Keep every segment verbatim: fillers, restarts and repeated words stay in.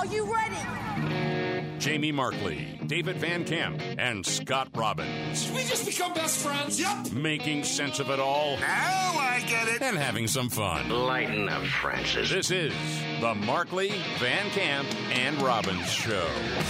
Are you ready? Jamie Markley, David Van Camp, and Scott Robbins. Did we just become best friends? Yep. Making sense of it all. Now I get it. And having some fun. Lighten up, Francis. This is the Markley, Van Camp, and Robbins Show.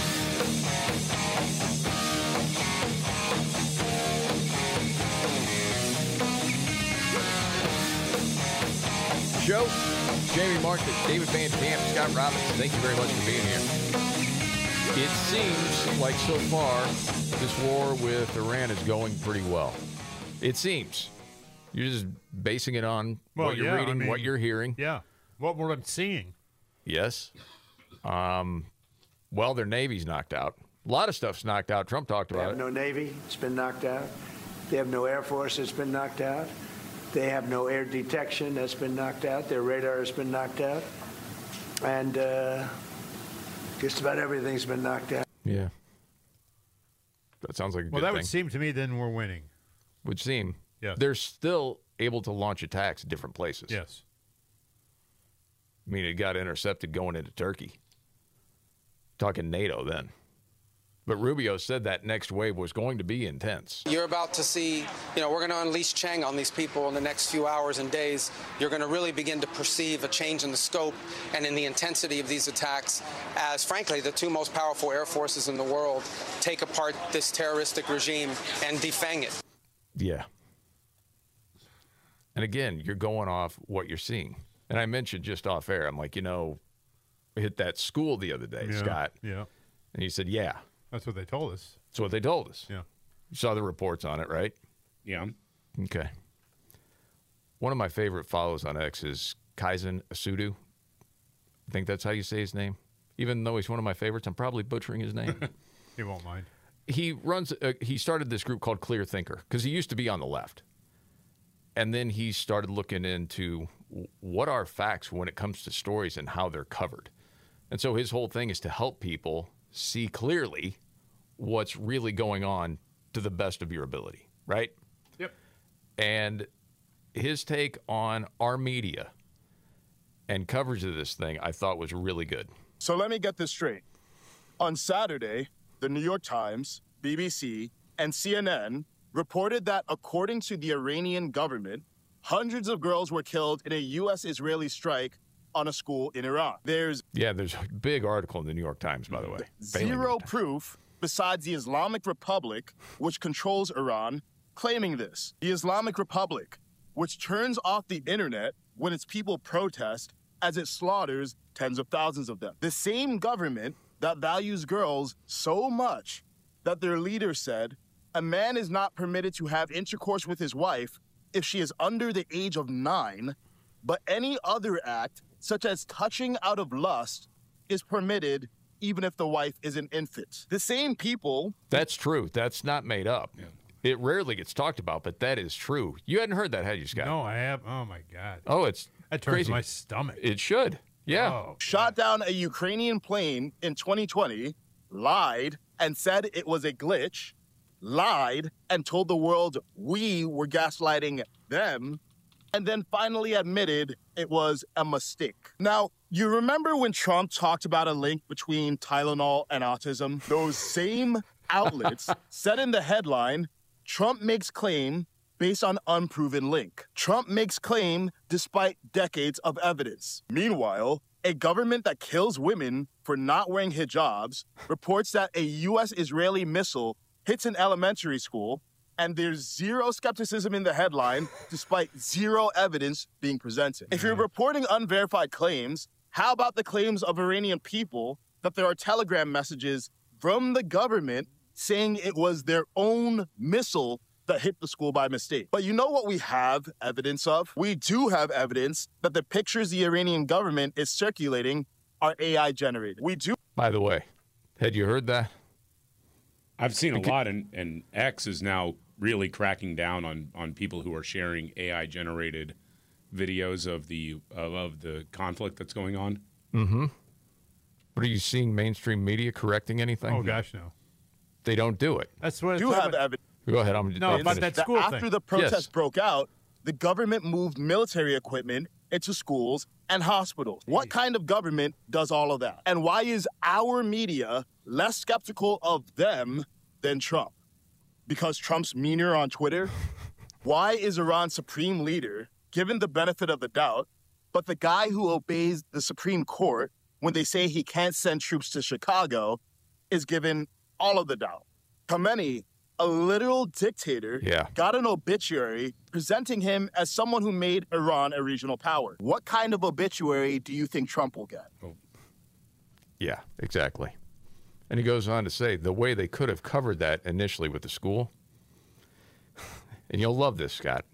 Show. Jamie Markley, David Van Camp, Scott Robbins. Thank you very much for being here. It seems like so far this war with Iran is going pretty well. It seems. You're just basing it on well, what you're yeah, reading, I mean, what you're hearing. Yeah, what we're seeing. Yes. Um, well, their Navy's knocked out. A lot of stuff's knocked out. Trump talked about it. They have no Navy. It's been knocked out. They have no Air Force. It's been knocked out. They have no air detection. That's been knocked out. Their radar has been knocked out. And uh, just about everything's been knocked out. Yeah. That sounds like a well, good that thing. would seem to me then we're winning. Would seem. Yes. They're still able to launch attacks at different places. Yes. I mean, it got intercepted going into Turkey. Talking NATO then. But Rubio said that next wave was going to be intense. You're about to see, you know, we're going to unleash Cheng on these people in the next few hours and days. You're going to really begin to perceive a change in the scope and in the intensity of these attacks as, frankly, the two most powerful air forces in the world take apart this terroristic regime and defang it. Yeah. And again, you're going off what you're seeing. And I mentioned just off air, I'm like, you know, I hit that school the other day, yeah, Scott. Yeah. And he said, yeah. That's what they told us. That's what they told us. Yeah. You saw the reports on it, right? Yeah. Okay. One of my favorite follows on X is Kaizen Asudu. I think that's how you say his name. Even though he's one of my favorites, I'm probably butchering his name. He won't mind. He runs. Uh, he started this group called Clear Thinker because he used to be on the left. And then he started looking into what are facts when it comes to stories and how they're covered. And so his whole thing is to help people see clearly what's really going on to the best of your ability, right? Yep. And his take on our media and coverage of this thing, I thought was really good. So let me get this straight. On Saturday, the New York Times, B B C, and C N N reported that according to the Iranian government, hundreds of girls were killed in a U S Israeli strike on a school in Iran. There's yeah, there's a big article in the New York Times, by the way. Zero proof besides the Islamic Republic, which controls Iran, claiming this. The Islamic Republic, which turns off the internet when its people protest as it slaughters tens of thousands of them. The same government that values girls so much that their leader said, a man is not permitted to have intercourse with his wife if she is under the age of nine, but any other act such as touching out of lust, is permitted even if the wife is an infant. The same people... That's true. That's not made up. Yeah. It rarely gets talked about, but that is true. You hadn't heard that, had you, Scott? No, I have. Oh, my God. Oh, it's That turns crazy. my stomach. It should. Yeah. Oh, shot down a Ukrainian plane in twenty twenty, lied, and said it was a glitch, lied, and told the world we were gaslighting them, and then finally admitted it was a mistake. Now, you remember when Trump talked about a link between Tylenol and autism? Those same outlets said in the headline, Trump makes claim based on unproven link. Trump makes claim despite decades of evidence. Meanwhile, a government that kills women for not wearing hijabs reports that a U S Israeli missile hits an elementary school, and there's zero skepticism in the headline, despite zero evidence being presented. If you're reporting unverified claims, how about the claims of Iranian people that there are telegram messages from the government saying it was their own missile that hit the school by mistake? But you know what we have evidence of? We do have evidence that the pictures the Iranian government is circulating are A I generated. We do. By the way, had you heard that? I've seen a lot, and, and X is now really cracking down on, on people who are sharing A I-generated videos of the of, of the conflict that's going on. Mm-hmm. But are you seeing mainstream media correcting anything? Oh, gosh, no. They don't do it. That's what do have evidence. Go ahead. I'm no, about that school that after thing. the protest Yes. broke out, the government moved military equipment into schools and hospitals. What kind of government does all of that? And why is our media less skeptical of them than Trump? Because Trump's meaner on Twitter? Why is Iran's supreme leader given the benefit of the doubt, but the guy who obeys the Supreme Court when they say he can't send troops to Chicago is given all of the doubt? Khamenei, a literal dictator, Yeah. got an obituary presenting him as someone who made Iran a regional power. What kind of obituary do you think Trump will get? Yeah, exactly. And he goes on to say the way they could have covered that initially with the school, and you'll love this, Scott.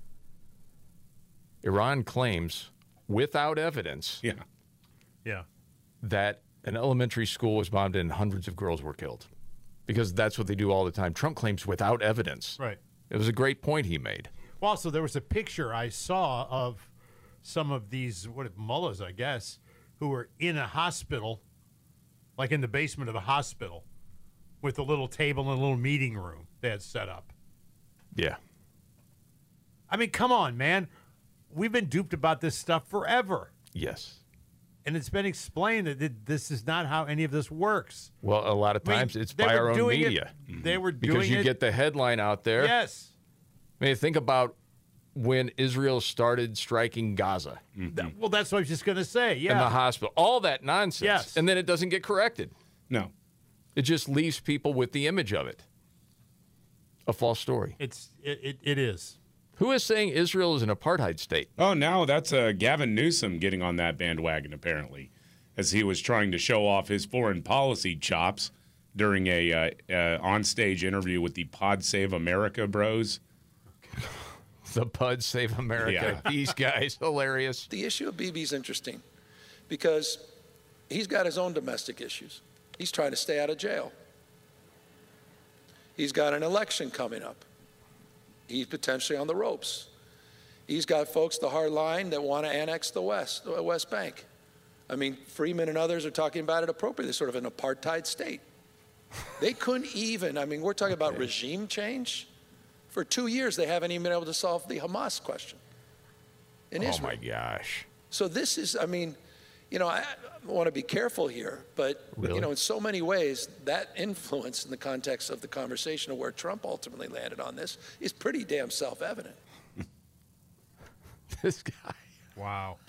Iran claims, without evidence, Yeah. Yeah. that an elementary school was bombed and hundreds of girls were killed. Because that's what they do all the time. Trump claims without evidence. Right. It was a great point he made. Well, also, there was a picture I saw of some of these, what, mullahs, I guess, who were in a hospital, like in the basement of a hospital, with a little table and a little meeting room they had set up. Yeah. I mean, come on, man. We've been duped about this stuff forever. Yes. And it's been explained that th- this is not how any of this works. Well, a lot of I mean, times it's they by were our own doing it- media. They were Because doing you it. get the headline out there. Yes. I mean, think about when Israel started striking Gaza Th- Well, that's what I was just going to say. Yeah. and the hospital. All that nonsense. Yes. And then it doesn't get corrected. No. It just leaves people with the image of it. A false story. It's it, it, it is. Who is saying Israel is an apartheid state? Oh, now that's uh, Gavin Newsom getting on that bandwagon, apparently, as he was trying to show off his foreign policy chops during a uh, uh, onstage interview with the Pod Save America bros. The Pod Save America. Yeah. These guys, hilarious. The issue of Bibi's interesting because he's got his own domestic issues. He's trying to stay out of jail. He's got an election coming up. He's potentially on the ropes. He's got folks, the hard line, that want to annex the West, the West Bank. I mean, Freeman and others are talking about it appropriately, sort of an apartheid state. They couldn't even, I mean, we're talking about regime change. For two years, they haven't even been able to solve the Hamas question in Oh, Israel. my gosh. So this is, I mean, you know, I, I want to be careful here, but, Really? you know, in so many ways, that influence in the context of the conversation of where Trump ultimately landed on this is pretty damn self-evident. This guy. Wow.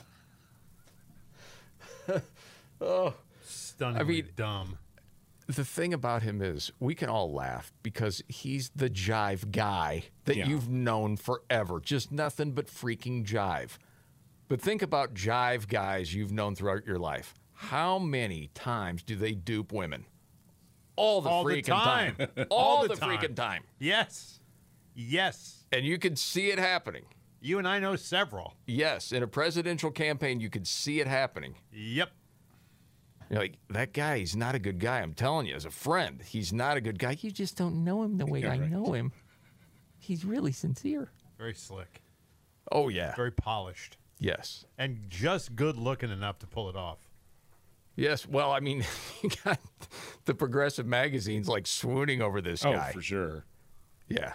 Oh. Stunningly I mean, dumb. The thing about him is we can all laugh because he's the jive guy that Yeah. you've known forever. Just nothing but freaking jive. But think about jive guys you've known throughout your life. How many times do they dupe women? All the All the freaking time. time. All All the the time. freaking time. Yes. Yes. And you could see it happening. You and I know several. Yes, in a presidential campaign, you could see it happening. Yep. You're like, that guy, he's not a good guy. I'm telling you, as a friend, he's not a good guy. You just don't know him the way Yeah, I right. know him. He's really sincere. Very slick. Oh, yeah. Very polished. Yes. And just good looking enough to pull it off. Yes. Well, I mean, you got the progressive magazines like swooning over this Oh, guy. for sure. Yeah.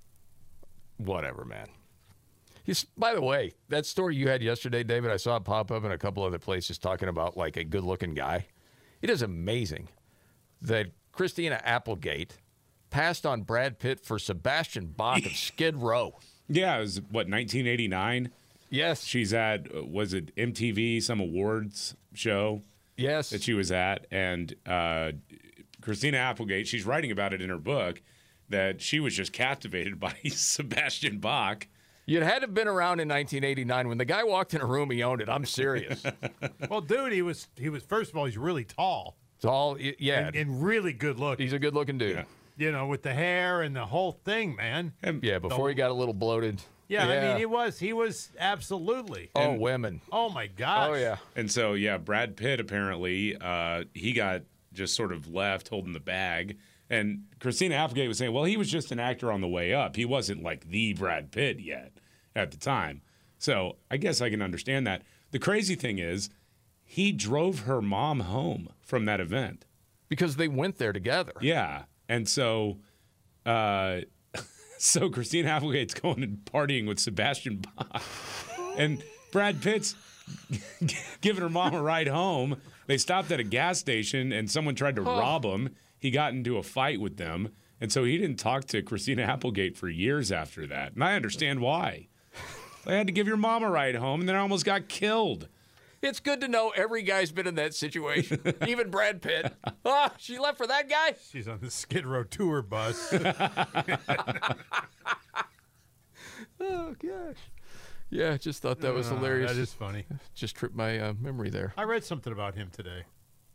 Whatever, man. He's, by the way, that story you had yesterday, David, I saw it pop up in a couple other places talking about like a good-looking guy. It is amazing that Christina Applegate passed on Brad Pitt for Sebastian Bach of Skid Row. Yeah, it was, what, nineteen eighty-nine? Yes. She's at, uh, was it M T V, some awards show Yes. that she was at? And uh, Christina Applegate, she's writing about it in her book, that she was just captivated by Sebastian Bach. You'd had to have been around in nineteen eighty-nine. When the guy walked in a room, he owned it. I'm serious. Well, dude, he was he was first of all, he's really tall It's all, yeah. and, and really good looking. He's a good-looking dude. Yeah. You know, with the hair and the whole thing, man. Yeah, before he got a little bloated. Yeah, I mean, he was he was absolutely. Oh, women. Oh my gosh. Oh, yeah. And so, yeah, Brad Pitt apparently, uh, he got just sort of left holding the bag. And Christina Applegate was saying, well, he was just an actor on the way up. He wasn't like the Brad Pitt yet at the time. So I guess I can understand that. The crazy thing is, he drove her mom home from that event. Because they went there together. Yeah. And so, uh, so Christina Applegate's going and partying with Sebastian Bach. And Brad Pitt's giving her mom a ride home. They stopped at a gas station, and someone tried to Oh. rob him. He got into a fight with them, and so he didn't talk to Christina Applegate for years after that. And I understand why. They had to give your mom a ride home, and then I almost got killed. It's good to know every guy's been in that situation, even Brad Pitt. Oh, she left for that guy? She's on the Skid Row tour bus. Oh, gosh. Yeah, just thought that was Uh, hilarious. That is funny. Just tripped my uh, memory there. I read something about him today.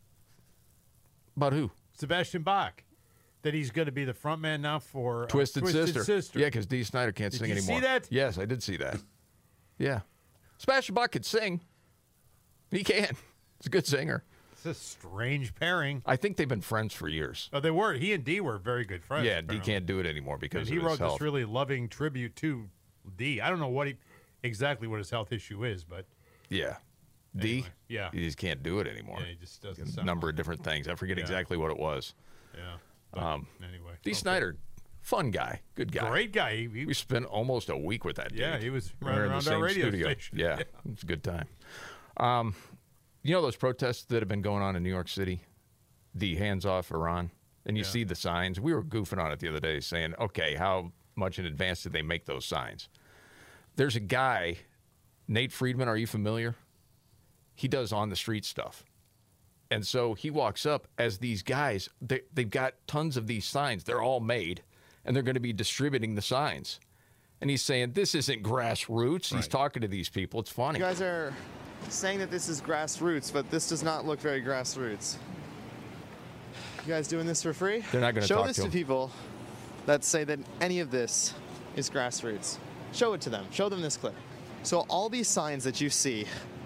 About who? Sebastian Bach. That he's going to be the front man now for uh, Twisted, Twisted Sister. Yeah, because Dee Snider can't Did sing you anymore. see that? Yes, I did see that. Yeah. Sebastian Bach could sing. He can. He's a good singer. It's a strange pairing. I think they've been friends for years. Oh, they were. He and Dee were very good friends. Yeah, Dee apparently. can't do it anymore because And he of his wrote health. this really loving tribute to Dee. I don't know what he exactly what his health issue is, but Yeah. Dee? Anyway, yeah. He just can't do it anymore. yeah, he just doesn't A sound number like of different things. I forget Yeah. exactly what it was. it. Yeah. But Um, anyway. Dee okay. Snider, fun guy, good guy. Great guy. He, he- We spent almost a week with that dude. Yeah, he was We running were in the around same our radio studio. station. Yeah, Yeah. it was a good time. Um, you know those protests that have been going on in New York City? The hands off Iran? And you Yeah. see the signs. We were goofing on it the other day saying, okay, how much in advance did they make those signs? There's a guy, Nate Friedman, are you familiar? He does on the street stuff. And so he walks up as these guys, they, they've got tons of these signs. They're all made, and they're going to be distributing the signs. And he's saying, this isn't grassroots. He's talking to these people. It's funny. You guys are saying that this is grassroots, but this does not look very grassroots. You guys doing this for free? They're not gonna Show talk this to to, him. people that say that any of this is grassroots. Show it to them. Show them this clip. So all these signs that you see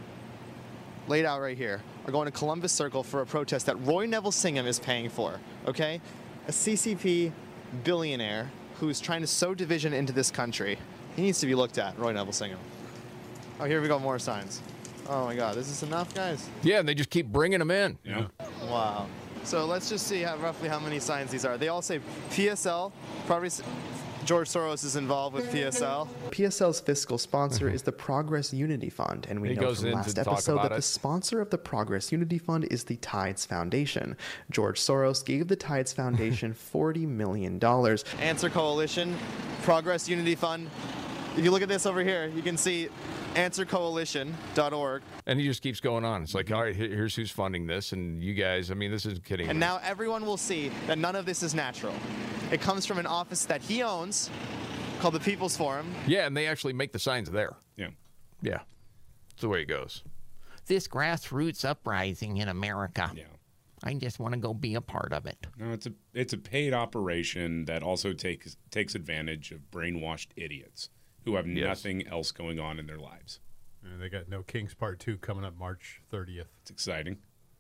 laid out right here are going to Columbus Circle for a protest that Roy Neville Singham is paying for, okay? A C C P billionaire who's trying to sow division into this country. He needs to be looked at, Roy Neville Singham. Oh, here we go, more signs. Oh my God, is this enough, guys? Yeah, and they just keep bringing them in. Yeah. Wow. So let's just see how, roughly how many signs these are. They all say P S L, probably s- George Soros is involved with P S L. P S L's fiscal sponsor is the Progress Unity Fund, and we He know goes from in last to talk episode about that it. the sponsor of the Progress Unity Fund is the Tides Foundation. George Soros gave the Tides Foundation forty million dollars. Answer Coalition, Progress Unity Fund. If you look at this over here, you can see answer coalition dot org. And he just keeps going on. It's like, all right, here- here's who's funding this. And you guys, I mean, this isn't kidding. And me. now everyone will see that none of this is natural. It comes from an office that he owns called the People's Forum. Yeah, and they actually make the signs there. Yeah. Yeah. That's the way it goes. This grassroots uprising in America. Yeah. I just want to go be a part of it. No, it's a it's a paid operation that also takes takes advantage of brainwashed idiots who have Yes. nothing else going on in their lives. And they got No Kings Part two coming up March thirtieth. It's exciting.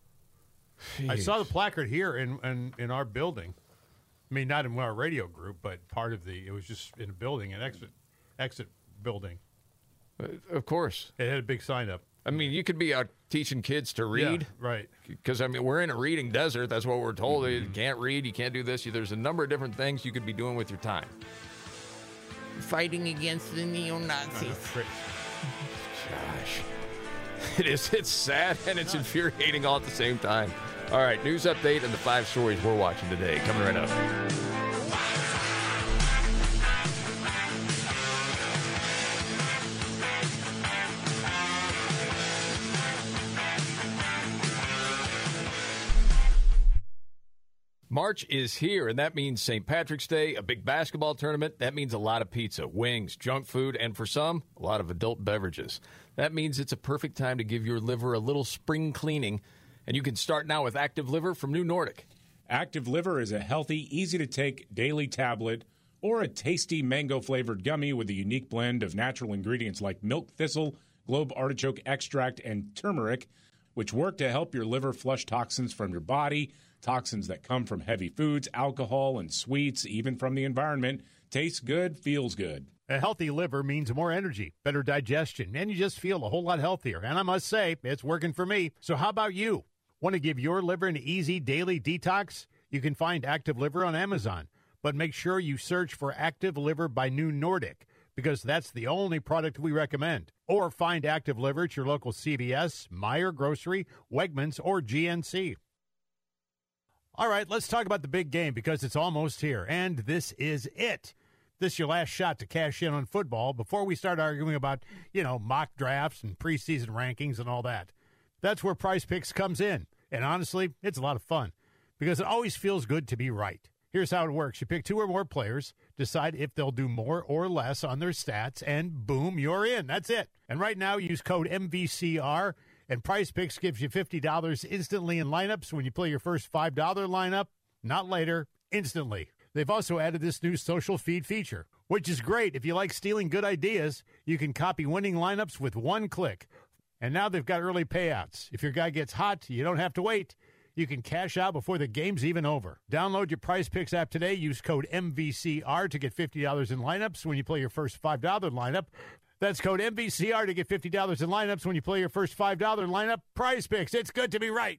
I saw the placard here in, in, in our building. I mean, not in our radio group, but part of the, it was just in a building, an exit exit building. Uh, of course. It had a big sign up. I mean, you could be out teaching kids to read. Yeah, right. Because, I mean, we're in a reading desert. That's what we're told. You can't read. You can't do this. There's a number of different things you could be doing with your time. Fighting against the neo-Nazis. Great. Gosh. It is. It's sad and it's infuriating all at the same time. All right, news update and the five stories we're watching today. Coming right up. March is here, and that means Saint Patrick's Day, a big basketball tournament. That means a lot of pizza, wings, junk food, and for some, a lot of adult beverages. That means it's a perfect time to give your liver a little spring cleaning, and you can start now with Active Liver from New Nordic. Active Liver is a healthy, easy-to-take daily tablet or a tasty mango-flavored gummy with a unique blend of natural ingredients like milk thistle, globe artichoke extract, and turmeric, which work to help your liver flush toxins from your body. Toxins that come from heavy foods, alcohol, and sweets, even from the environment. Tastes good, feels good. A healthy liver means more energy, better digestion, and you just feel a whole lot healthier. And I must say, it's working for me. So how about you? Want to give your liver an easy daily detox? You can find Active Liver on Amazon, but make sure you search for Active Liver by New Nordic. because that's the only product we recommend. Or find Active Liver at your local C V S, Meijer Grocery, Wegmans, or G N C. All right, let's talk about the big game because it's almost here, and this is it. This is your last shot to cash in on football before we start arguing about, you know, mock drafts and preseason rankings and all that. That's where Prize Picks comes in. And honestly, it's a lot of fun because it always feels good to be right. Here's how it works. You pick two or more players, decide if they'll do more or less on their stats, and boom, you're in. That's it. And right now, use code M V C R, and Prize Picks gives you fifty dollars instantly in lineups when you play your first five dollar lineup. Not later, instantly. They've also added this new social feed feature, which is great. If you like stealing good ideas, you can copy winning lineups with one click. And now they've got early payouts. If your guy gets hot, you don't have to wait. You can cash out before the game's even over. Download your Prize Picks app today. Use code M V C R to get fifty dollars in lineups when you play your first five dollar lineup. That's code M V C R to get fifty dollars in lineups when you play your first five dollar lineup. Prize Picks. It's good to be right.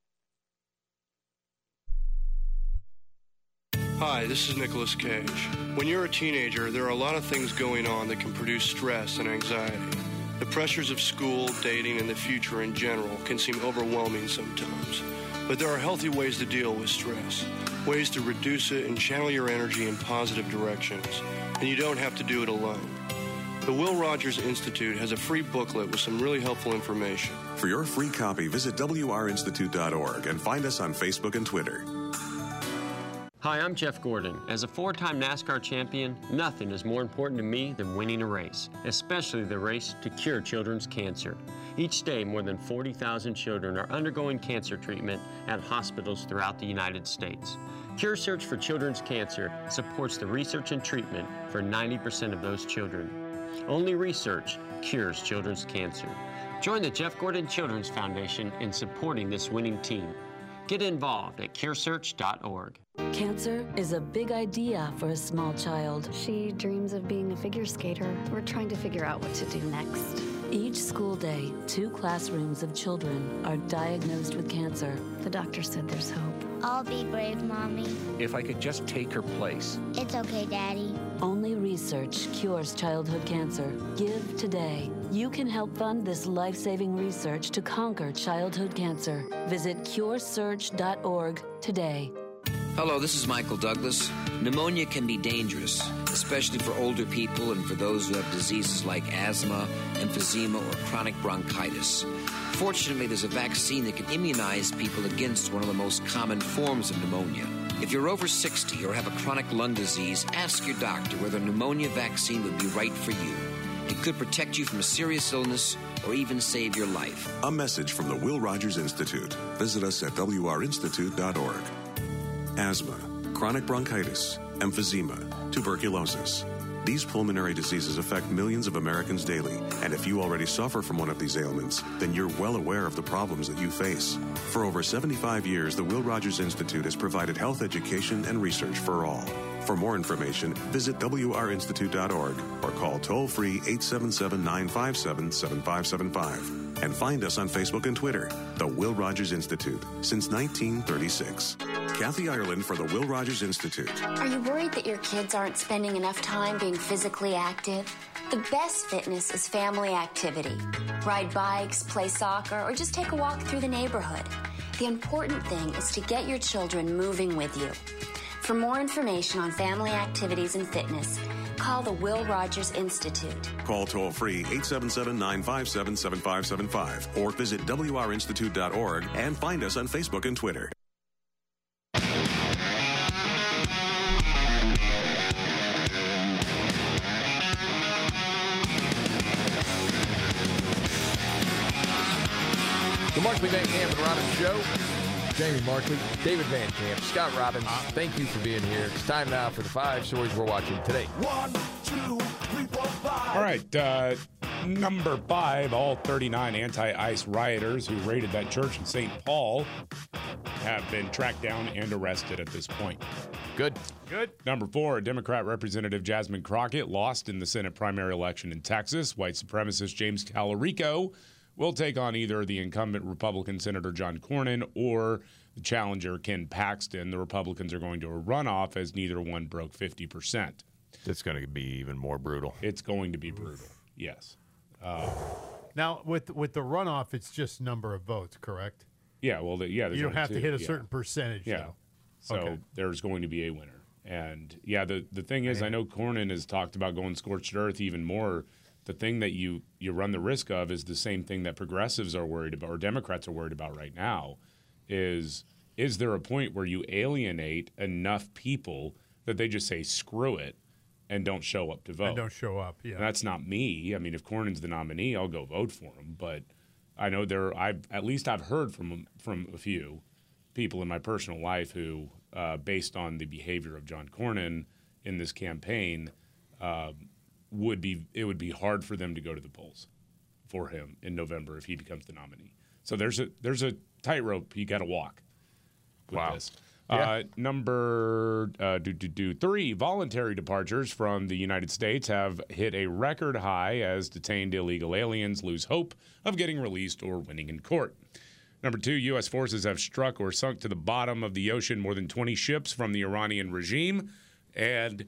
Hi, this is Nicolas Cage. When you're a teenager, there are a lot of things going on that can produce stress and anxiety. The pressures of school, dating, and the future in general can seem overwhelming sometimes. But there are healthy ways to deal with stress, ways to reduce it and channel your energy in positive directions. And you don't have to do it alone. The Will Rogers Institute has a free booklet with some really helpful information. For your free copy, visit W R institute dot org and find us on Facebook and Twitter. Hi, I'm Jeff Gordon. As a four-time NASCAR champion, nothing is more important to me than winning a race, especially the race to cure children's cancer. Each day, more than forty thousand children are undergoing cancer treatment at hospitals throughout the United States. Cure Search for Children's Cancer supports the research and treatment for ninety percent of those children. Only research cures children's cancer. Join the Jeff Gordon Children's Foundation in supporting this winning team. Get involved at cure search dot org. Cancer is a big idea for a small child. She dreams of being a figure skater. We're trying to figure out what to do next. Each school day, two classrooms of children are diagnosed with cancer. The doctor said there's hope. I'll be brave, Mommy. If I could just take her place. It's okay, Daddy. Only research cures childhood cancer. Give today. You can help fund this life-saving research to conquer childhood cancer. Visit cure search dot org today. Hello, this is Michael Douglas. Pneumonia can be dangerous, especially for older people and for those who have diseases like asthma, emphysema, or chronic bronchitis. Fortunately, there's a vaccine that can immunize people against one of the most common forms of pneumonia. If you're over sixty or have a chronic lung disease, ask your doctor whether a pneumonia vaccine would be right for you. It could protect you from a serious illness or even save your life. A message from the Will Rogers Institute. Visit us at W R institute dot org. Asthma, chronic bronchitis, emphysema, tuberculosis. These pulmonary diseases affect millions of Americans daily, and if you already suffer from one of these ailments, then you're well aware of the problems that you face. For over seventy-five years, the Will Rogers Institute has provided health education and research for all. For more information, visit W R institute dot org or call toll-free eight seven seven, nine five seven, seven five seven five. And find us on Facebook and Twitter, the Will Rogers Institute, since nineteen thirty-six. Kathy Ireland for the Will Rogers Institute. Are you worried that your kids aren't spending enough time being physically active? The best fitness is family activity. Ride bikes, play soccer, or just take a walk through the neighborhood. The important thing is to get your children moving with you. For more information on family activities and fitness, call the Will Rogers Institute. Call toll-free eight seven seven, nine five seven, seven five seven five or visit W R institute dot org and find us on Facebook and Twitter. The Markley, Van Camp, and Robbins Show. Jamie Markley, David Van Camp, Scott Robbins, thank you for being here. It's time now for the five stories we're watching today. One, two, three, four, five. All right, uh, number five, all thirty-nine anti-ICE rioters who raided that church in Saint Paul have been tracked down and arrested at this point. Good. Good. Number four, Democrat Representative Jasmine Crockett lost in the Senate primary election in Texas. White supremacist James Talarico will take on either the incumbent Republican Senator John Cornyn or the challenger Ken Paxton. The Republicans are going to a runoff as neither one broke fifty percent. It's going to be even more brutal. It's going to be brutal. Yes. Uh, now with with the runoff, it's just number of votes, correct? Yeah. Well, the, yeah. You don't have two, to hit a yeah. certain percentage. Yeah. Though. So okay. there's going to be a winner. And yeah, the the thing is, I know Cornyn has talked about going scorched earth even more. The thing that you you run the risk of is the same thing that progressives are worried about, or Democrats are worried about right now, is is there a point where you alienate enough people that they just say screw it and don't show up to vote? And don't show up. Yeah, and that's not me. I mean, if Cornyn's the nominee, I'll go vote for him. But I know there, I've at least I've heard from from a few people in my personal life who, uh, based on the behavior of John Cornyn in this campaign, uh, would be it would be hard for them to go to the polls for him in November if he becomes the nominee. So there's a there's a tightrope you got to walk with wow. this. Yeah. Uh, number uh, do, do, do, three, voluntary departures from the United States have hit a record high as detained illegal aliens lose hope of getting released or winning in court. Number two, U S forces have struck or sunk to the bottom of the ocean more than twenty ships from the Iranian regime. And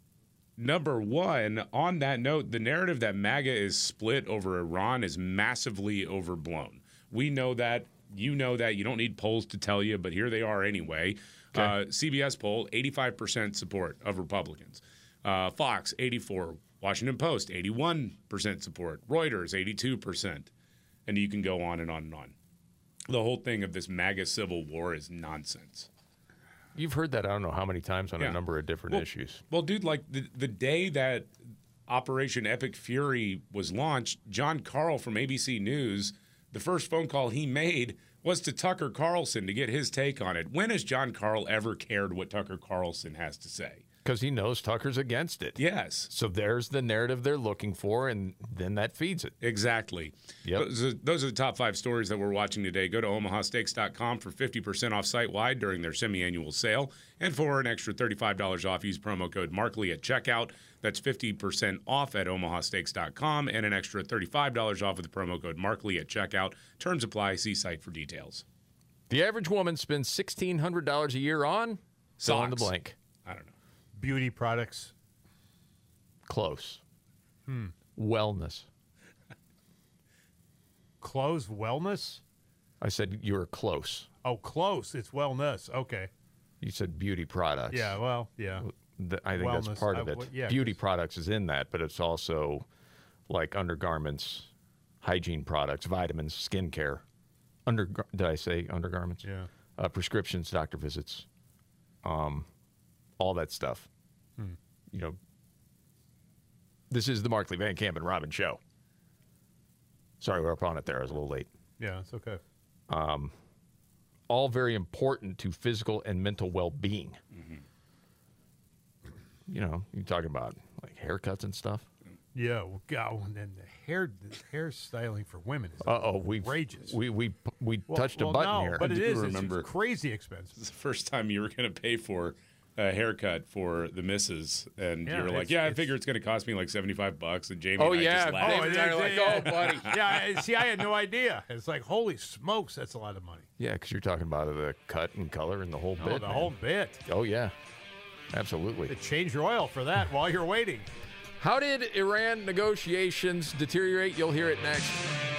number one, on that note, the narrative that MAGA is split over Iran is massively overblown. We know that. You know that. You don't need polls to tell you, but here they are anyway. Okay. Uh, C B S poll, eighty-five percent support of Republicans. Uh, Fox, eighty-four. Washington Post, eighty-one percent support. Reuters, eighty-two percent. And you can go on and on and on. The whole thing of this MAGA civil war is nonsense. You've heard that I don't know how many times on Yeah. a number of different well, issues. Well, dude, like the, the day that Operation Epic Fury was launched, John Carl from A B C News, the first phone call he made was to Tucker Carlson to get his take on it. When has John Carl ever cared what Tucker Carlson has to say? Because he knows Tucker's against it. Yes. So there's the narrative they're looking for, and then that feeds it. Exactly. Yep. Those are, those are the top five stories that we're watching today. Go to omaha steaks dot com for fifty percent off site-wide during their semi-annual sale. And for an extra thirty-five dollars off, use promo code Markley at checkout. That's fifty percent off at omaha steaks dot com and an extra thirty-five dollars off with the promo code Markley at checkout. Terms apply. See site for details. The average woman spends sixteen hundred dollars a year on? Fill in the Socks. blank. I don't know. Beauty products. Close. Hmm. Wellness. Clothes wellness? I said you were close. Oh, close. It's wellness. Okay. You said beauty products. Yeah, well, yeah. Th- I think Wellness. that's part of I- it. w- yeah, beauty products is in that, but it's also like undergarments, hygiene products, vitamins, skincare. Under did I say undergarments? Yeah. Uh, prescriptions, doctor visits, um, all that stuff. Hmm. You know, this is the Markley, Van Camp, and Robin show. Sorry, we're up on it there. I was a little late. Yeah, it's okay. Um, all very important to physical and mental well-being. Mm-hmm. You know, you're talking about like haircuts and stuff. Yeah, well, go and then the hair, the hair styling for women is Uh oh, we outrageous. we we we Well- touched well, a button no, here. but I it do is. It's- remember- It's crazy expensive. It's the first time you were going to pay for a haircut for the missus, and Yeah, you were like, it's- "Yeah, I it's- figure it's going to cost me like seventy-five bucks." And Jamie Oh, and I yeah, just laughed. David and I are like, "Oh, buddy." Yeah, I- see, I had no idea. It's like, holy smokes, that's a lot of money. Yeah, because you're talking about the cut and color and the whole Oh, bit. the man. whole bit. Oh yeah, absolutely. To change your oil for that while you're waiting. How did Iran negotiations deteriorate? You'll hear it next.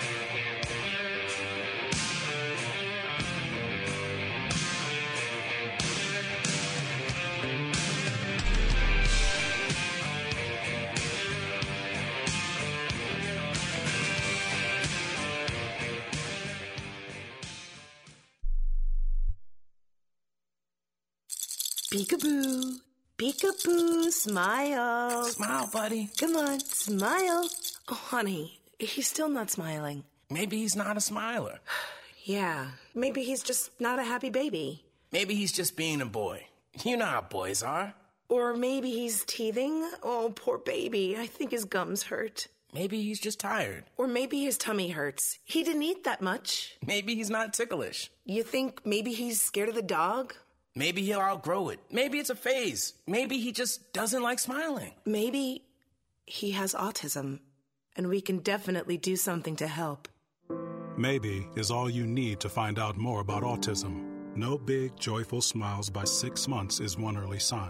Peekaboo. Peekaboo. Smile. Smile, buddy. Come on, smile. Oh, honey, he's still not smiling. Maybe he's not a smiler. Yeah, maybe he's just not a happy baby. Maybe he's just being a boy. You know how boys are. Or maybe he's teething. Oh, poor baby. I think his gums hurt. Maybe he's just tired. Or maybe his tummy hurts. He didn't eat that much. Maybe he's not ticklish. You think maybe he's scared of the dog? Maybe he'll outgrow it. Maybe it's a phase. Maybe he just doesn't like smiling. Maybe he has autism, and we can definitely do something to help. Maybe is all you need to find out more about autism. No big, joyful smiles by six months is one early sign.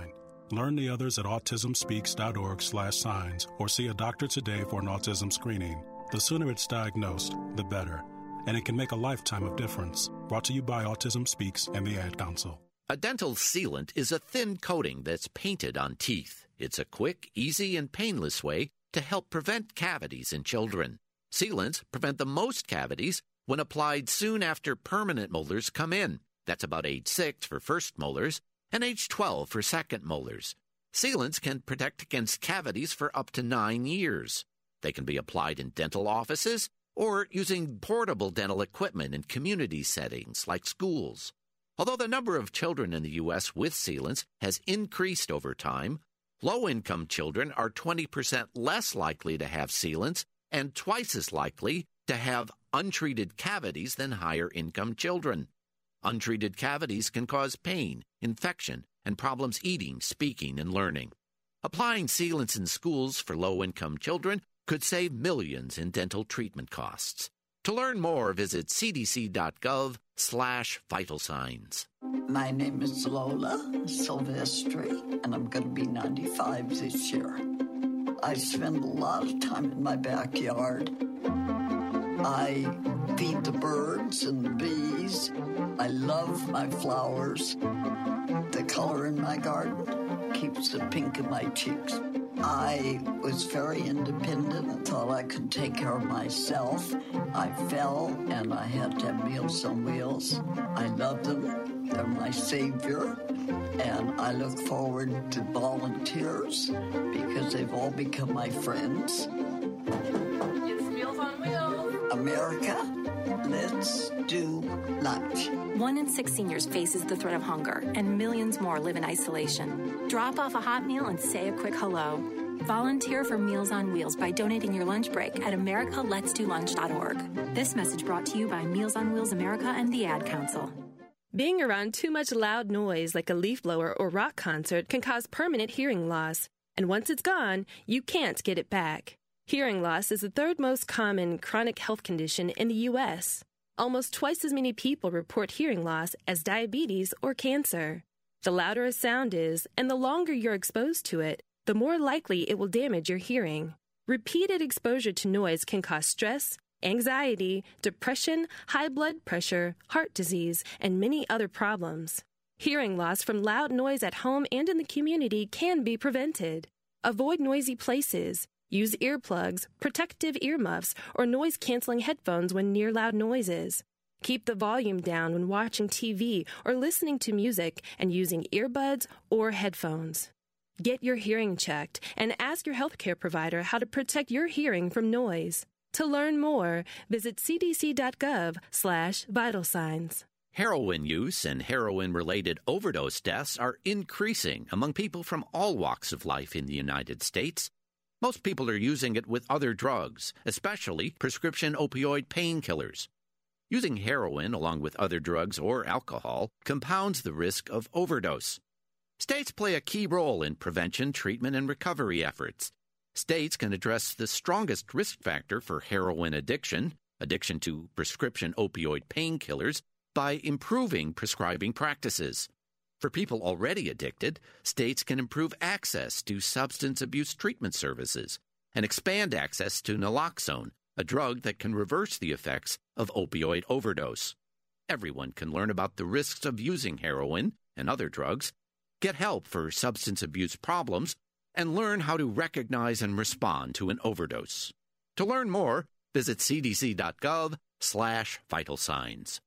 Learn the others at autism speaks dot org slash signs or see a doctor today for an autism screening. The sooner it's diagnosed, the better. And it can make a lifetime of difference. Brought to you by Autism Speaks and the Ad Council. A dental sealant is a thin coating that's painted on teeth. It's a quick, easy, and painless way to help prevent cavities in children. Sealants prevent the most cavities when applied soon after permanent molars come in. That's about age six for first molars and age twelve for second molars. Sealants can protect against cavities for up to nine years. They can be applied in dental offices or using portable dental equipment in community settings like schools. Although the number of children in the U S with sealants has increased over time, low-income children are twenty percent less likely to have sealants and twice as likely to have untreated cavities than higher-income children. Untreated cavities can cause pain, infection, and problems eating, speaking, and learning. Applying sealants in schools for low-income children could save millions in dental treatment costs. To learn more, visit cdc.gov slash vital signs. My name is Lola Silvestri, and I'm going to be ninety-five this year. I spend a lot of time in my backyard. I feed the birds and the bees. I love my flowers. The color in my garden keeps the pink in my cheeks. I was very independent and thought I could take care of myself. I fell and I had to have Meals on Wheels. I love them. They're my savior. And I look forward to volunteers because they've all become my friends. It's Meals on Wheels. America, let's do lunch. One in six seniors faces the threat of hunger, and millions more live in isolation. Drop off a hot meal and say a quick hello. Volunteer for Meals on Wheels by donating your lunch break at america lets do lunch dot org. This message brought to you by Meals on Wheels America and the Ad Council. Being around too much loud noise like a leaf blower or rock concert can cause permanent hearing loss. And once it's gone, you can't get it back. Hearing loss is the third most common chronic health condition in the U S Almost twice as many people report hearing loss as diabetes or cancer. The louder a sound is, and the longer you're exposed to it, the more likely it will damage your hearing. Repeated exposure to noise can cause stress, anxiety, depression, high blood pressure, heart disease, and many other problems. Hearing loss from loud noise at home and in the community can be prevented. Avoid noisy places. Use earplugs, protective earmuffs, or noise-canceling headphones when near loud noises. Keep the volume down when watching T V or listening to music and using earbuds or headphones. Get your hearing checked and ask your healthcare provider how to protect your hearing from noise. To learn more, visit cdc.gov slash vital signs. Heroin use and heroin-related overdose deaths are increasing among people from all walks of life in the United States. Most people are using it with other drugs, especially prescription opioid painkillers. Using heroin along with other drugs or alcohol compounds the risk of overdose. States play a key role in prevention, treatment, and recovery efforts. States can address the strongest risk factor for heroin addiction, addiction to prescription opioid painkillers, by improving prescribing practices. For people already addicted, states can improve access to substance abuse treatment services and expand access to naloxone, a drug that can reverse the effects of opioid overdose. Everyone can learn about the risks of using heroin and other drugs, get help for substance abuse problems, and learn how to recognize and respond to an overdose. To learn more, visit cdc.gov slash vital signs.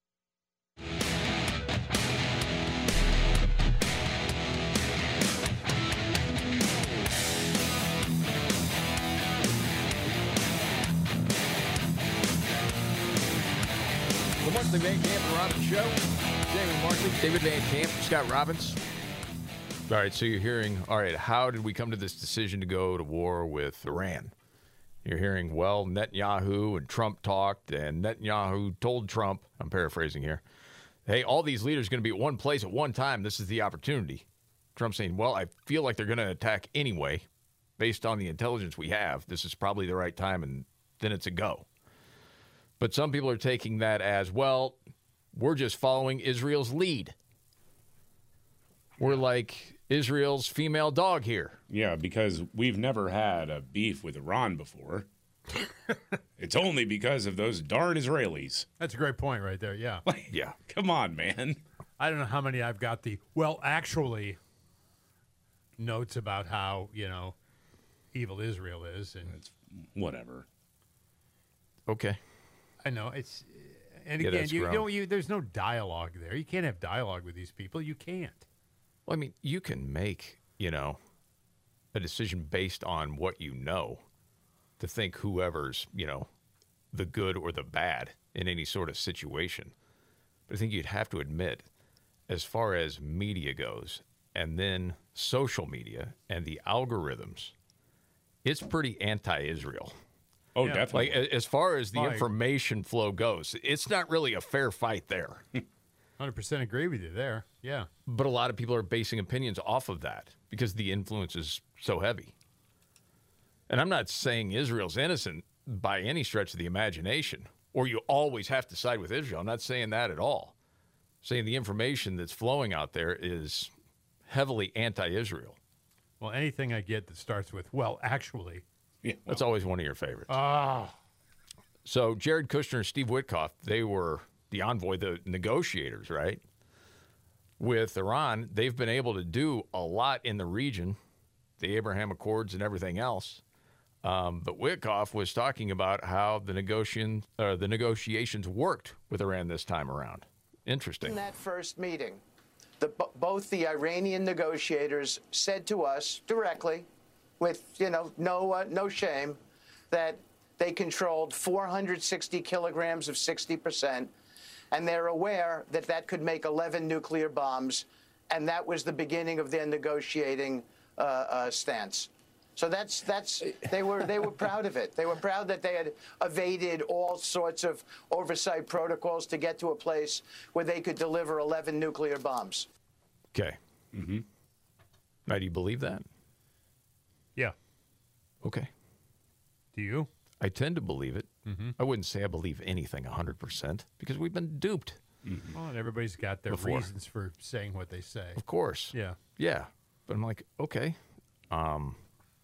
The Markley Van Camp and Robbins Show. Jamie Markley, David Van Camp, Scott Robbins. All right, so you're hearing, all right, how did we come to this decision to go to war with Iran? You're hearing, well, Netanyahu and Trump talked, and Netanyahu told Trump, I'm paraphrasing here, hey, all these leaders are going to be at one place at one time. This is the opportunity. Trump saying, well, I feel like they're going to attack anyway. Based on the intelligence we have, this is probably the right time, and then it's a go. But some people are taking that as, well, we're just following Israel's lead. We're like, Israel's female dog here. Yeah, because we've never had a beef with Iran before. It's only because of those darn Israelis. That's a great point right there, yeah. Like, yeah. Come on, man. I don't know how many I've got the, well, actually, notes about how, you know, evil Israel is. And it's whatever. Okay. I know. It's, and Yeah, again, that's you, you grown. know, you, there's no dialogue there. You can't have dialogue with these people. You can't. Well, I mean, you can make, you know, a decision based on what you know to think whoever's, you know, the good or the bad in any sort of situation. But I think you'd have to admit, as far as media goes, and then social media and the algorithms, it's pretty anti-Israel. Oh, yeah, definitely. Like, as far as the Right. information flow goes, it's not really a fair fight there. one hundred percent agree with you there. Yeah. But a lot of people are basing opinions off of that because the influence is so heavy. And I'm not saying Israel's innocent by any stretch of the imagination, or you always have to side with Israel. I'm not saying that at all. I'm saying the information that's flowing out there is heavily anti-Israel. Well, anything I get that starts with, well, actually. Yeah, that's always one of your favorites. Ah. So Jared Kushner and Steve Witkoff, they were the envoy, the negotiators, right? With Iran, they've been able to do a lot in the region, the Abraham Accords and everything else. Um, but Witkoff was talking about how the negotiation, uh, the negotiations worked with Iran this time around. Interesting. In that first meeting, the, both the Iranian negotiators said to us directly, with you know no uh, no shame, that they controlled four hundred sixty kilograms of sixty percent, and they're aware that that could make eleven nuclear bombs, and that was the beginning of their negotiating uh, uh, stance. So that's that's they were they were proud of it. They were proud that they had evaded all sorts of oversight protocols to get to a place where they could deliver eleven nuclear bombs. Okay. Mm-hmm. Now, do you believe that? Yeah. Okay. Do you? I tend to believe it. Mm-hmm. I wouldn't say I believe anything one hundred percent because we've been duped. Mm-hmm. Well, and everybody's got their Before. reasons for saying what they say. Of course. Yeah. Yeah. But I'm like, okay. Um,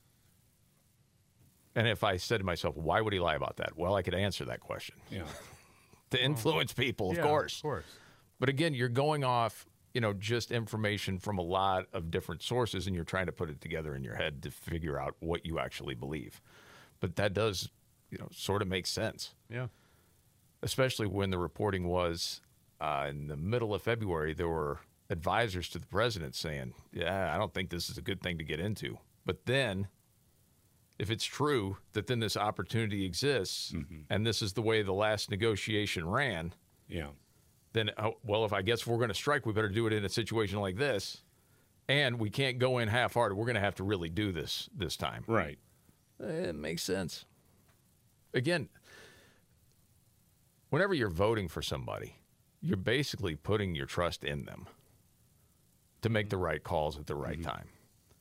and if I said to myself, why would he lie about that? Well, I could answer that question. Yeah. To influence people, of Yeah, course. Of course. But again, you're going off, you know, just information from a lot of different sources, and you're trying to put it together in your head to figure out what you actually believe. But that does, you know, sort of make sense. Yeah. Especially when the reporting was uh, in the middle of February, there were advisors to the president saying, yeah, I don't think this is a good thing to get into. But then, if it's true that then this opportunity exists, Mm-hmm. and this is the way the last negotiation ran, Yeah. then, uh, well, if I guess we're going to strike, we better do it in a situation like this. And we can't go in half-hearted. We're going to have to really do this this time. Right. It makes sense. Again, whenever you're voting for somebody, you're basically putting your trust in them to make the right calls at the right Mm-hmm. time.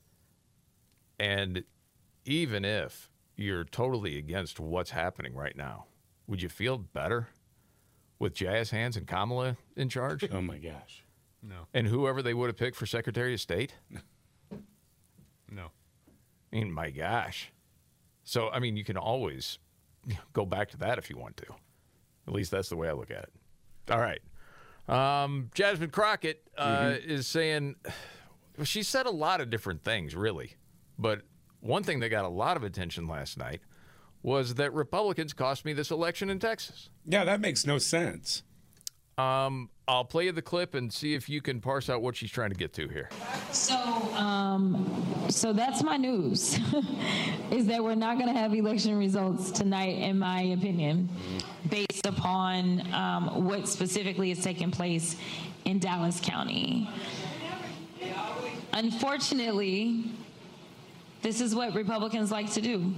And even if you're totally against what's happening right now, would you feel better with Jazz Hands and Kamala in charge? Oh, my gosh. No. And whoever they would have picked for Secretary of State? No. I mean, my gosh. So, I mean, you can always go back to that if you want to. At least that's the way I look at it. All right. Um, Jasmine Crockett uh, Mm-hmm. is saying, well, she said a lot of different things, really. But one thing that got a lot of attention last night was that Republicans cost me this election in Texas. Yeah, that makes no sense. Um, I'll play you the clip and see if you can parse out what she's trying to get to here. So, um, so that's my news, is that we're not going to have election results tonight, in my opinion, based upon um, what specifically is taking place in Dallas County. Unfortunately, this is what Republicans like to do.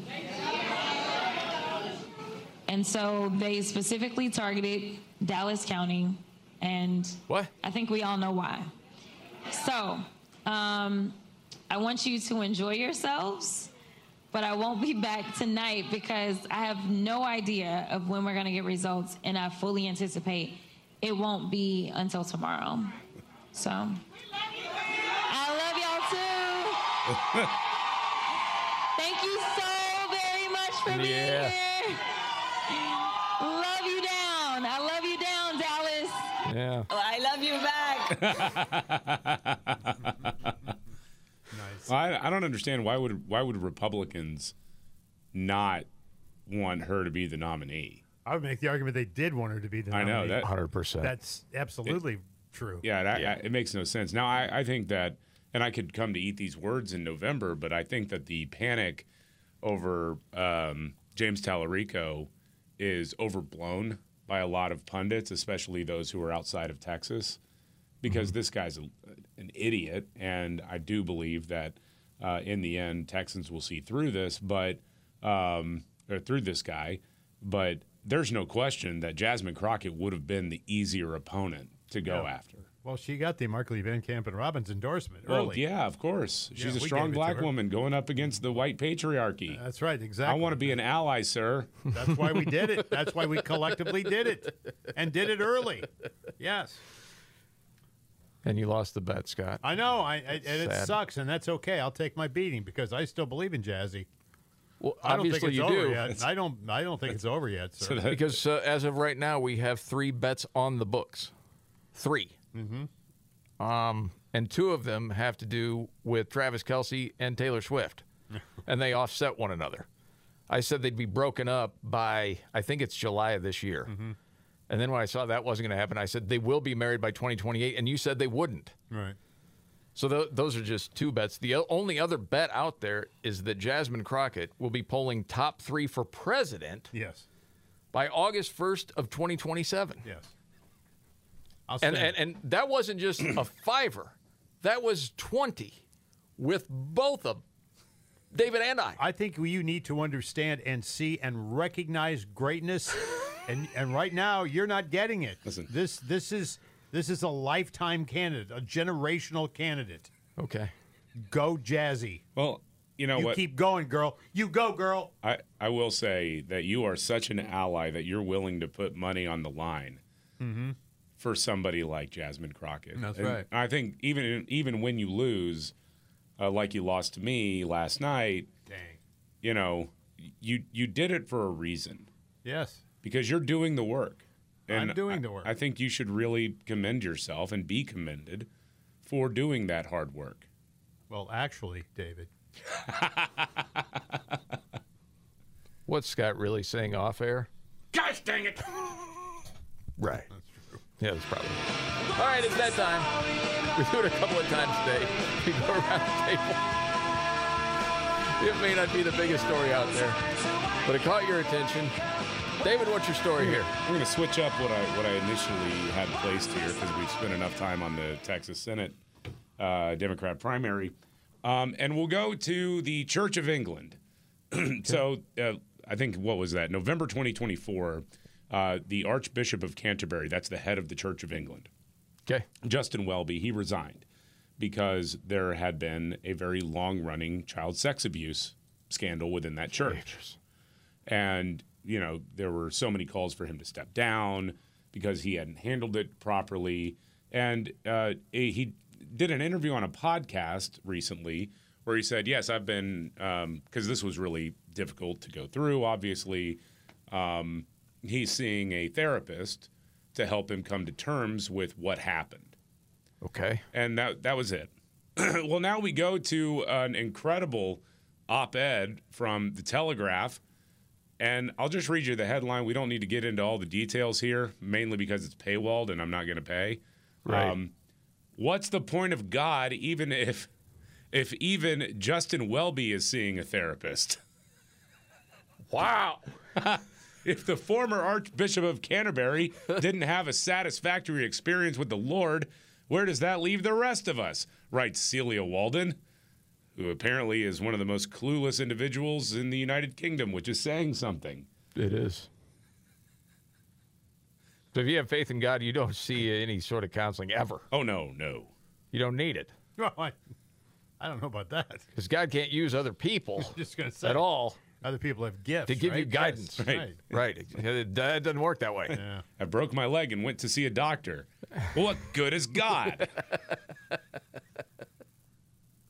And so they specifically targeted Dallas County, and what? I think we all know why. So um, I want you to enjoy yourselves, but I won't be back tonight because I have no idea of when we're going to get results, and I fully anticipate it won't be until tomorrow. So I love y'all too. Thank you so very much for being Yeah. here. Love you down. I love you down, Dallas. Yeah. Oh, I love you back. Nice. I, I don't understand why would why would Republicans not want her to be the nominee? I would make the argument they did want her to be the I nominee. know that one hundred percent. That's absolutely true. Yeah, that, I, it makes no sense. Now, I, I think that, and I could come to eat these words in November, but I think that the panic over um, James Tallarico is overblown by a lot of pundits, especially those who are outside of Texas, because Mm-hmm. this guy's a, an idiot, and I do believe that uh, in the end, Texans will see through this, but um, or through this guy, but there's no question that Jasmine Crockett would have been the easier opponent to go Yeah. after. Well, she got the Markley Van Camp and Robbins endorsement Well, early. yeah, of course. She's Yeah, a we strong gave it to black her. woman going up against the white patriarchy. That's right, exactly. I want to be an ally, sir. That's why we did it. That's why we collectively did it, and did it early. Yes. And you lost the bet, Scott. I know, I, I and it Sad. sucks, and that's okay. I'll take my beating because I still believe in Jazzy. Well, I don't think obviously it's you over do. yet. I don't. I don't think it's over yet, sir. Because uh, as of right now, we have three bets on the books. Three. Mm-hmm. Um, and two of them have to do with Travis Kelce and Taylor Swift. And they offset one another. I said they'd be broken up by, I think it's July of this year. Mm-hmm. And then when I saw that wasn't going to happen, I said they will be married by twenty twenty-eight. And you said they wouldn't. Right. So th- those are just two bets. The o- only other bet out there is that Jasmine Crockett will be polling top three for president. Yes. By August first of twenty twenty-seven. Yes. I'll And, stand. and and that wasn't just a fiver. That was twenty with both of them, David and I. I think you need to understand and see and recognize greatness, and and right now you're not getting it. Listen. This this is this is a lifetime candidate, a generational candidate. Okay. Go Jazzy. Well, you know you what? keep going, girl. You go, girl. I, I will say that you are such an ally that you're willing to put money on the line Mm-hmm. for somebody like Jasmine Crockett. That's And right. I think even even when you lose, uh, like you lost to me last night, Dang. you know, you you did it for a reason. Yes. Because you're doing the work. I'm doing I- the work. I think you should really commend yourself and be commended for doing that hard work. Well, actually, David. What's Scott really saying off air? Gosh dang it! Right. That's true. Yeah, that's probably. All right, it's that time. We do it a couple of times today. We go around the table. It may not be the biggest story out there, but it caught your attention. David, what's your story here? We're going to switch up what I what I initially had placed here because we've spent enough time on the Texas Senate uh, Democrat primary, um, and we'll go to the Church of England. So uh, I think what was that? November twenty twenty-four. Uh, the Archbishop of Canterbury, that's the head of the Church of England. Okay. Justin Welby, he resigned because there had been a very long-running child sex abuse scandal within that church. And, you know, there were so many calls for him to step down because he hadn't handled it properly. And uh, he did an interview on a podcast recently where he said, yes, I've been, because um, this was really difficult to go through, obviously. Um, he's seeing a therapist to help him come to terms with what happened. Okay. And that that was it. Well, now we go to an incredible op-ed from The Telegraph. And I'll just read you the headline. We don't need to get into all the details here, mainly because it's paywalled and I'm not going to pay. Right. Um, what's the point of God even if if even Justin Welby is seeing a therapist? Wow. If the former Archbishop of Canterbury didn't have a satisfactory experience with the Lord, where does that leave the rest of us? Writes Celia Walden, who apparently is one of the most clueless individuals in the United Kingdom, which is saying something. It is. So if you have faith in God, you don't see any sort of counseling ever. Oh, no, no. You don't need it. Well, I, I don't know about that. Because God can't use other people Just gonna say, at all Other people have gifts to give right? you guidance. Yes, Right. right. Right. It, it doesn't work that way. Yeah. I broke my leg and went to see a doctor. Well, what good is God?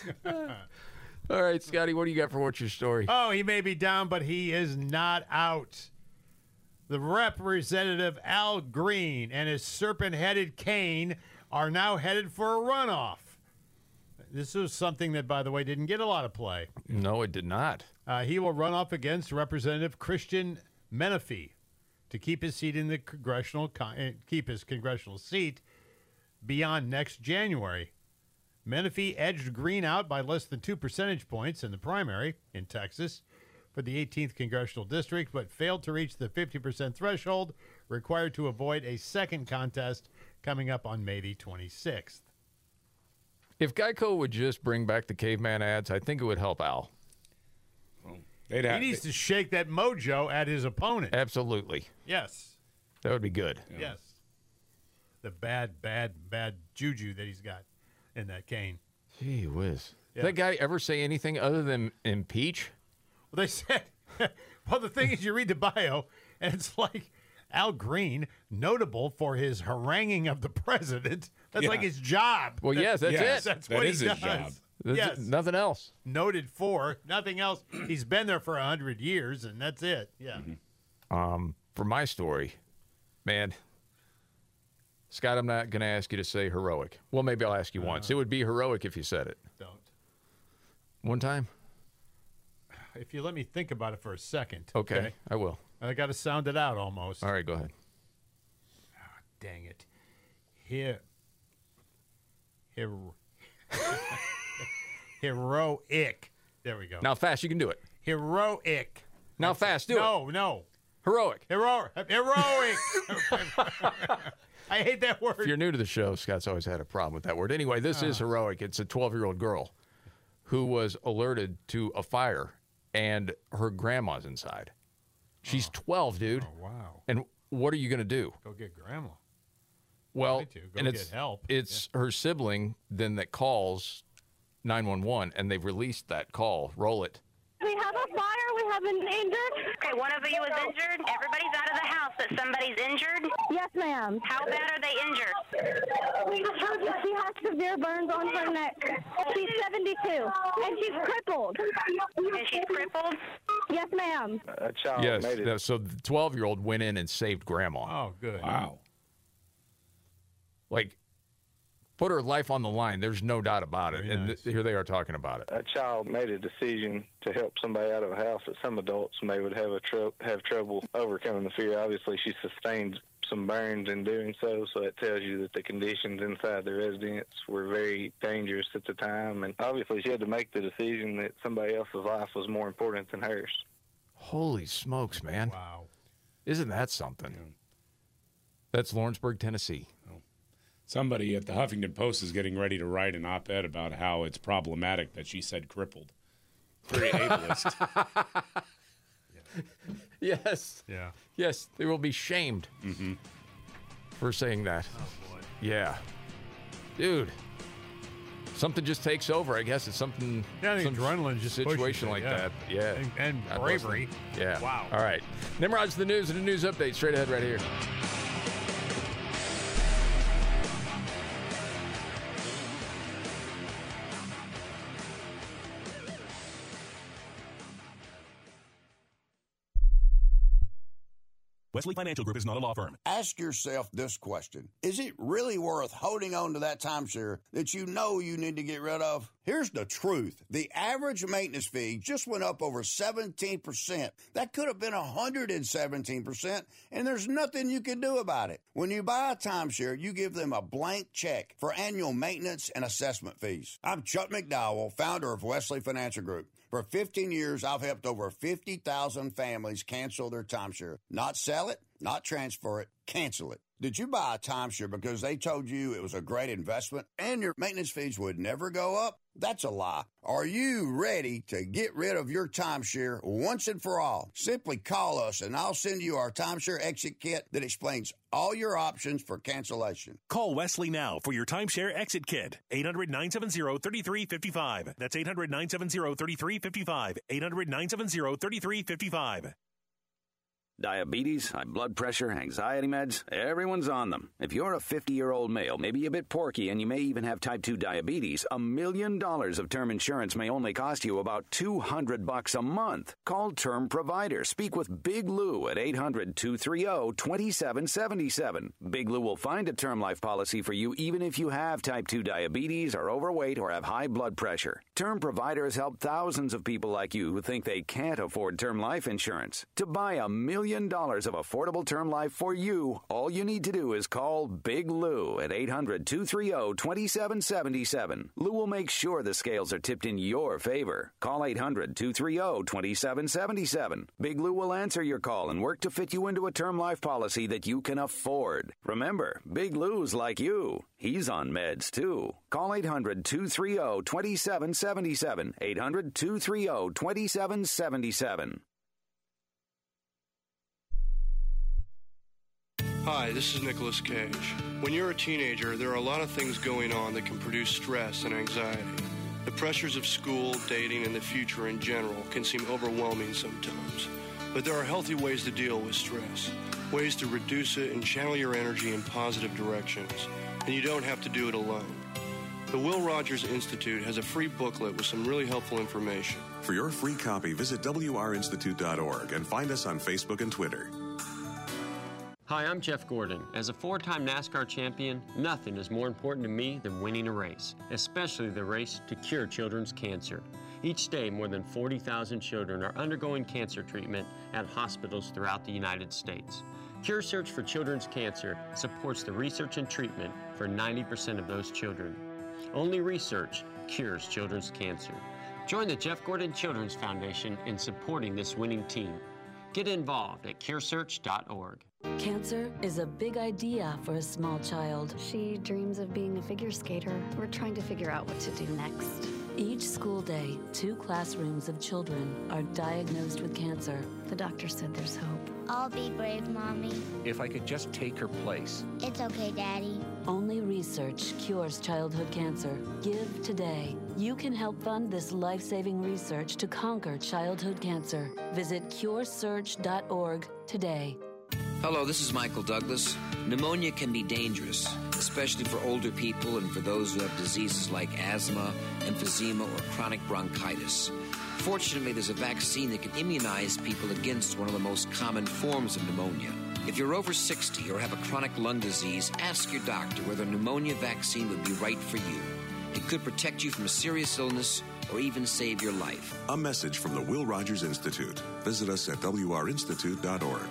All right, Scotty, what do you got for what's your story? Oh, he may be down, but he is not out. The Representative Al Green and his serpent-headed cane are now headed for a runoff. This was something that, by the way, didn't get a lot of play. No, it did not. Uh, he will run off against Representative Christian Menifee to keep his seat in the congressional con- uh, keep his congressional seat beyond next January. Menifee edged Green out by less than two percentage points in the primary in Texas for the eighteenth congressional district, but failed to reach the fifty percent threshold required to avoid a second contest coming up on May the twenty-sixth. If Geico would just bring back the caveman ads, I think it would help Al. They'd He have, needs to shake that mojo at his opponent. Absolutely. Yes. That would be good. Yes. The bad, bad, bad juju that he's got in that cane. Gee whiz. Yeah. Did that guy ever say anything other than impeach? Well, they said, well, the thing is, you read the bio, and it's like Al Green, notable for his haranguing of the president. That's Yeah. like his job. Well, yes, that's Yes, it. That's That what is he his does. job. That's Yes. it. Nothing else. Noted for, nothing else. He's been there for a hundred years, and that's it. Yeah. Um, for my story, man, Scott, I'm not going to ask you to say heroic. Well, maybe I'll ask you once. It would be heroic if you said it. Don't. One time? If you let me think about it for a second. Okay, I will. I got to sound it out almost. All right, go ahead. Dang it. Here. Here. Heroic. There we go. Now fast, you can do it. Heroic. Now fast, do no, it. No, no. Heroic. Heroic. Heroic. I hate that word. If you're new to the show, Scott's always had a problem with that word. Anyway, this is heroic. It's a twelve-year-old girl who was alerted to a fire, and her grandma's inside. She's twelve, dude. Oh, wow. And what are you going to do? Go get grandma. Well, Try to. Go and get it's help. it's her sibling then that calls nine one one, and they've released that call. Roll it. We have a fire. We have an injured. Okay, one of you is injured. Everybody's out of the house, but somebody's injured? Yes, ma'am. How bad are they injured? We just heard that she has severe burns on her neck. She's seventy-two, and she's crippled. And she's crippled? Yes, ma'am. A child yes. made it. that- So the twelve-year-old went in and saved grandma. Oh, good. Wow. Like, put her life on the line. There's no doubt about it. Very and nice. th- here they are talking about it. A child made a decision to help somebody out of a house that some adults may would have a tr- have trouble overcoming the fear. Obviously, she sustained some burns in doing so, so it tells you that the conditions inside the residence were very dangerous at the time. And obviously, she had to make the decision that somebody else's life was more important than hers. Holy smokes, man. Wow. Isn't that something? That's Lawrenceburg, Tennessee. Somebody at the Huffington Post is getting ready to write an op-ed about how it's problematic that she said crippled. Very ableist. Yes. Yeah. Yes, they will be shamed mm-hmm. for saying that. Oh, boy. Yeah. Dude. Something just takes over. I guess it's something. Yeah, I think some adrenaline just pushes situation it, like yeah. that. Yeah. And, and God bless bravery. them. Yeah. Wow. All right. Nimrod's the news and a news update straight ahead right here. Wesley Financial Group is not a law firm. Ask yourself this question. Is it really worth holding on to that timeshare that you know you need to get rid of? Here's the truth. The average maintenance fee just went up over seventeen percent. That could have been one hundred seventeen percent, and there's nothing you can do about it. When you buy a timeshare, you give them a blank check for annual maintenance and assessment fees. I'm Chuck McDowell, founder of Wesley Financial Group. For fifteen years, I've helped over fifty thousand families cancel their timeshare. Not sell it, not transfer it, cancel it. Did you buy a timeshare because they told you it was a great investment and your maintenance fees would never go up? That's a lie. Are you ready to get rid of your timeshare once and for all? Simply call us and I'll send you our timeshare exit kit that explains all your options for cancellation. Call Wesley now for your timeshare exit kit. eight hundred, nine seven zero, three three five five. That's eight hundred, nine seven zero, three three five five. eight hundred, nine seven zero, three three five five. Diabetes, high blood pressure, anxiety meds, everyone's on them. If you're a fifty-year-old male, maybe a bit porky, and you may even have type two diabetes, a million dollars of term insurance may only cost you about two hundred bucks a month. Call Term Provider. Speak with Big Lou at eight hundred, two three zero, two seven seven seven. Big Lou will find a term life policy for you even if you have type two diabetes, are overweight, or have high blood pressure. Term Provider has helped thousands of people like you who think they can't afford term life insurance. To buy a million dollars of affordable term life for you, all you need to do is call Big Lou at eight hundred, two three zero, two seven seven seven. Lou will make sure the scales are tipped in your favor. Call eight hundred, two three zero, two seven seven seven. Big Lou will answer your call and work to fit you into a term life policy that you can afford. Remember, Big Lou's like you. He's on meds, too. Call eight hundred, two three zero, two seven seven seven. eight hundred, two three zero, two seven seven seven. Hi, this is Nicolas Cage. When you're a teenager, there are a lot of things going on that can produce stress and anxiety. The pressures of school, dating, and the future in general can seem overwhelming sometimes. But there are healthy ways to deal with stress, ways to reduce it and channel your energy in positive directions. And you don't have to do it alone. The Will Rogers Institute has a free booklet with some really helpful information. For your free copy, visit W R institute dot org and find us on Facebook and Twitter. Hi, I'm Jeff Gordon. As a four-time NASCAR champion, nothing is more important to me than winning a race, especially the race to cure children's cancer. Each day, more than forty thousand children are undergoing cancer treatment at hospitals throughout the United States. Cure Search for Children's Cancer supports the research and treatment for ninety percent of those children. Only research cures children's cancer. Join the Jeff Gordon Children's Foundation in supporting this winning team. Get involved at cure search dot org. Cancer is a big idea for a small child. She dreams of being a figure skater. We're trying to figure out what to do next. Each school day, two classrooms of children are diagnosed with cancer. The doctor said there's hope. I'll be brave, Mommy. If I could just take her place. It's okay, Daddy. Only research cures childhood cancer. Give today. You can help fund this life-saving research to conquer childhood cancer. Visit cure search dot org today. Hello, this is Michael Douglas. Pneumonia can be dangerous, especially for older people and for those who have diseases like asthma, emphysema, or chronic bronchitis. Fortunately, there's a vaccine that can immunize people against one of the most common forms of pneumonia. If you're over sixty or have a chronic lung disease, ask your doctor whether a pneumonia vaccine would be right for you. It could protect you from a serious illness or even save your life. A message from the Will Rogers Institute. Visit us at W R institute dot org.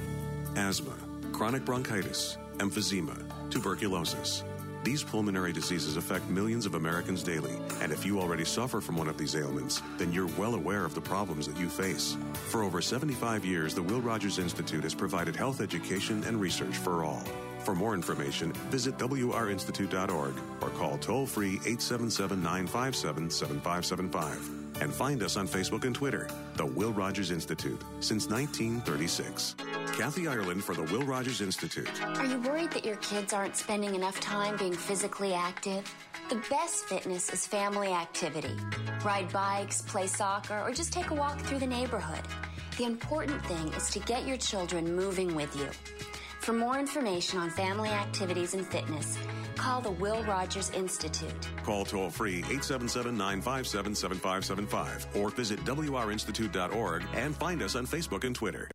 Asthma, chronic bronchitis, emphysema, tuberculosis. These pulmonary diseases affect millions of Americans daily, and if you already suffer from one of these ailments, then you're well aware of the problems that you face. For over seventy-five years, the Will Rogers Institute has provided health education and research for all. For more information, visit W R institute dot org or call toll-free eight seven seven, nine five seven, seven five seven five. And find us on Facebook and Twitter, the Will Rogers Institute, since nineteen thirty-six. Kathy Ireland for the Will Rogers Institute. Are you worried that your kids aren't spending enough time being physically active? The best fitness is family activity. Ride bikes, play soccer, or just take a walk through the neighborhood. The important thing is to get your children moving with you. For more information on family activities and fitness, call the Will Rogers Institute. Call toll-free eight seven seven, nine five seven, seven five seven five or visit W R institute dot org and find us on Facebook and Twitter.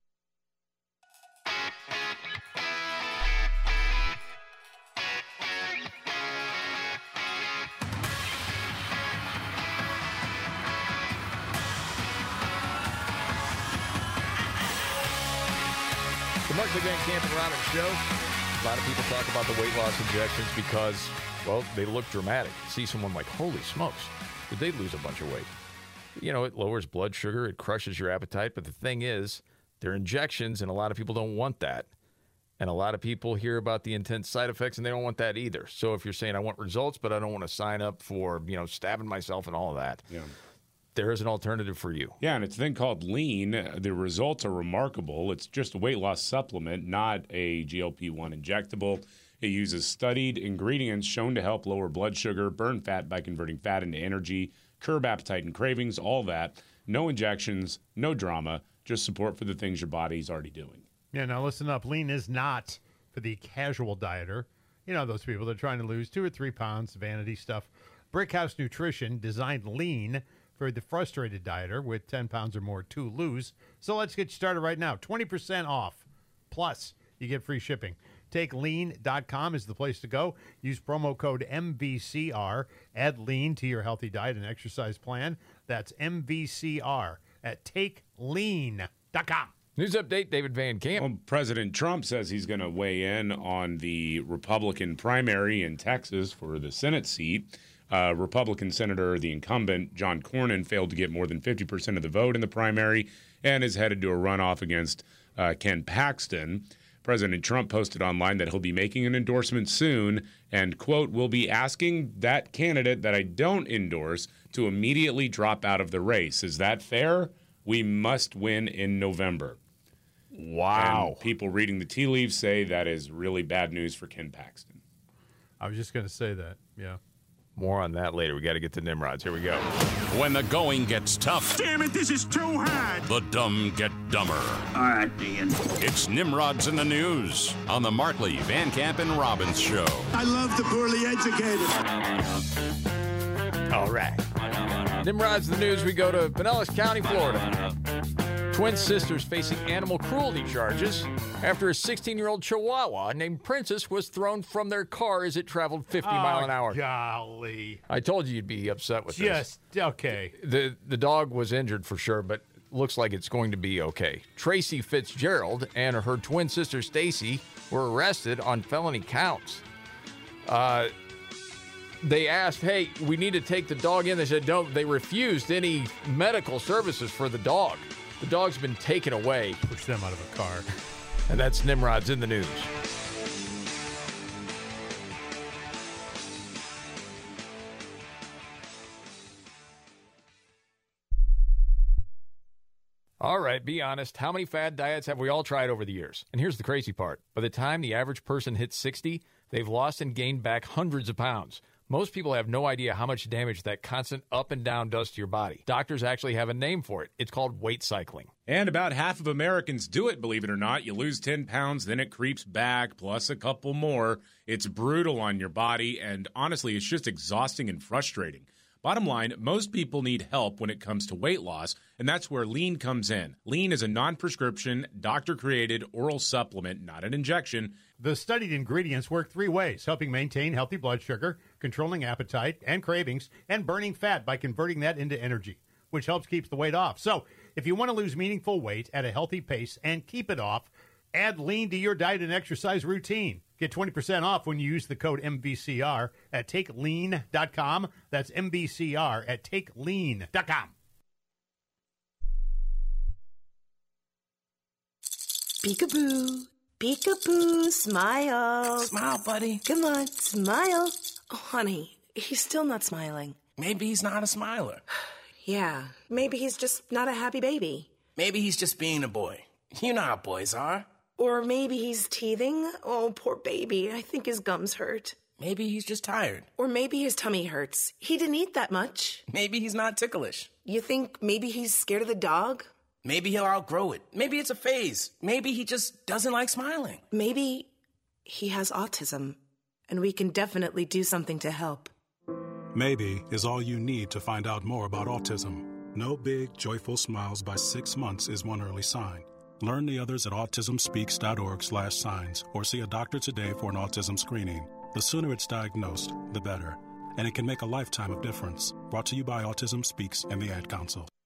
Mark McVan Camp and Robbins Show. A lot of people talk about the weight loss injections because, well, they look dramatic. You see someone like, holy smokes, did they lose a bunch of weight? You know, it lowers blood sugar, it crushes your appetite, but the thing is, they're injections, and a lot of people don't want that. And a lot of people hear about the intense side effects, and they don't want that either. So if you're saying, I want results, but I don't want to sign up for, you know, stabbing myself and all of that, yeah. there is an alternative for you. Yeah, and it's a thing called Lean. The results are remarkable. It's just a weight loss supplement, not a G L P one injectable. It uses studied ingredients shown to help lower blood sugar, burn fat by converting fat into energy, curb appetite and cravings, all that. No injections, no drama, just support for the things your body's already doing. Yeah, now listen up. Lean is not for the casual dieter. You know, those people that are trying to lose two or three pounds, vanity stuff. Brickhouse Nutrition designed Lean for the frustrated dieter with ten pounds or more to lose. So let's get started right now. twenty percent off. Plus, you get free shipping. Take lean dot com is the place to go. Use promo code M V C R. Add Lean to your healthy diet and exercise plan. That's M V C R at take lean dot com. News update, David Van Camp. Well, President Trump says he's going to weigh in on the Republican primary in Texas for the Senate seat. Uh, Republican Senator, the incumbent, John Cornyn, failed to get more than fifty percent of the vote in the primary and is headed to a runoff against uh, Ken Paxton. President Trump posted online that he'll be making an endorsement soon and, quote, will be asking that candidate that I don't endorse to immediately drop out of the race. Is that fair? We must win in November. Wow. And people reading the tea leaves say that is really bad news for Ken Paxton. I was just going to say that, yeah. More on that later. We got to get to Nimrods. Here we go. When the going gets tough. Damn it, this is too hard. The dumb get dumber. All right, Ian. It's Nimrods in the News on the Markley, Van Camp, and Robbins Show. I love the poorly educated. All right. Nimrods in the News. We go to Pinellas County, Florida. Twin sisters facing animal cruelty charges after a sixteen-year-old Chihuahua named Princess was thrown from their car as it traveled fifty oh, miles an hour. Golly. I told you you'd be upset with Just, this. okay. The, the dog was injured for sure, but looks like it's going to be okay. Tracy Fitzgerald and her twin sister Stacy were arrested on felony counts. Uh, they asked, hey, we need to take the dog in. They said, no, they refused any medical services for the dog. The dog's been taken away. Push them out of a car. And that's Nimrod's in the News. All right, be honest. How many fad diets have we all tried over the years? And here's the crazy part. By the time the average person hits sixty, they've lost and gained back hundreds of pounds. Most people have no idea how much damage that constant up and down does to your body. Doctors actually have a name for it. It's called weight cycling. And about half of Americans do it, believe it or not. You lose ten pounds, then it creeps back, plus a couple more. It's brutal on your body, and honestly, it's just exhausting and frustrating. Bottom line, most people need help when it comes to weight loss, and that's where Lean comes in. Lean is a non-prescription, doctor-created oral supplement, not an injection. The studied ingredients work three ways, helping maintain healthy blood sugar, controlling appetite and cravings, and burning fat by converting that into energy, which helps keep the weight off. So, if you want to lose meaningful weight at a healthy pace and keep it off, add Lean to your diet and exercise routine. Get twenty percent off when you use the code M V C R at take lean dot com. That's M V C R at take lean dot com. Peekaboo. Peekaboo. Smile. Smile, buddy. Come on, smile. Oh, honey, he's still not smiling. Maybe he's not a smiler. Yeah, maybe he's just not a happy baby. Maybe he's just being a boy. You know how boys are. Or maybe he's teething. Oh, poor baby. I think his gums hurt. Maybe he's just tired. Or maybe his tummy hurts. He didn't eat that much. Maybe he's not ticklish. You think maybe he's scared of the dog? Maybe he'll outgrow it. Maybe it's a phase. Maybe he just doesn't like smiling. Maybe he has autism, and we can definitely do something to help. Maybe is all you need to find out more about autism. No big, joyful smiles by six months is one early sign. Learn the others at autism speaks dot org slash signs or see a doctor today for an autism screening. The sooner it's diagnosed, the better. And it can make a lifetime of difference. Brought to you by Autism Speaks and the Ad Council.